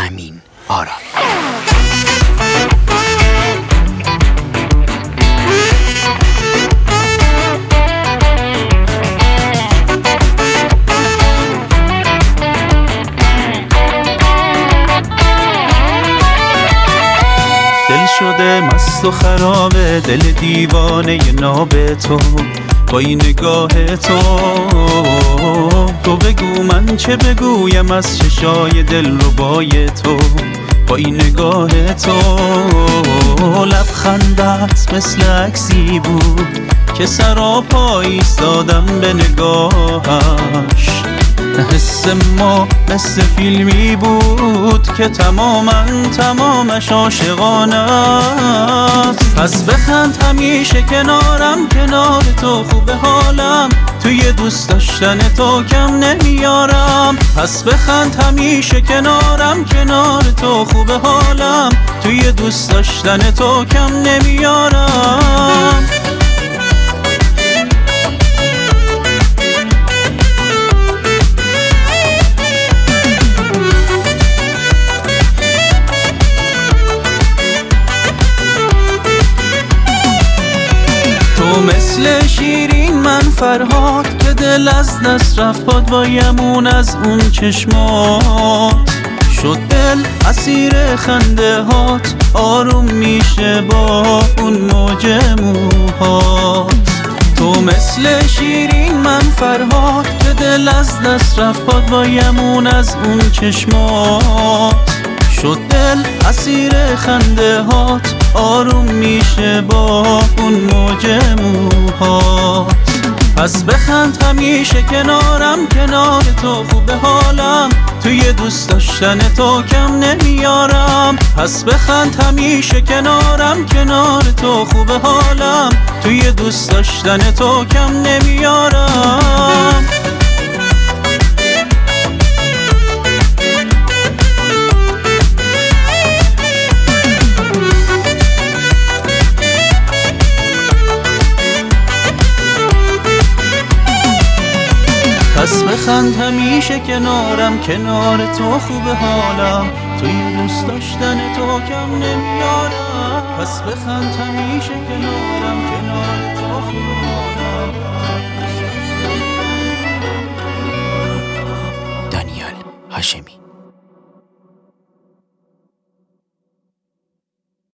امین آرا. دل شده مست و خرابه، دل دیوانه ناب تو، با این نگاه تو بگو من چه بگویم از چشای دل ربای تو، با این نگاه تو. لبخندت مثل عکسی بود که سراپا ایستادم به نگاهش، حس ما مثل فیلمی بود که تمامش عاشقانه است. پس بخند همیشه کنارم، کنار تو خوب حالم، توی دوست داشتن تو کم نمیارم. پس بخند همیشه کنارم، کنار تو خوب حالم، توی دوست داشتن تو کم نمیارم. مثل شیرین من فرهاد که دل از دست رفت پادوایمون از اون چشمات، شد دل اسیر خنده هات، آروم میشه با اون موج موهات. تو مثل شیرین من فرهاد که دل از دست رفت پادوایمون از اون چشمات، شد دل اسیر خنده هات، آروم میشه با اون موج موهات. پس بخند همیشه کنارم، کنار تو خوب حالم، توی دوست داشتن تو کم نمیارم. پس بخند همیشه کنارم، کنار تو خوب حالم، توی دوست داشتن تو کم نمیارم. پس بخند همیشه کنارم، کنار تو خوب حالم، توی دوست داشتن تو کم نمیارم. پس بخند همیشه کنارم،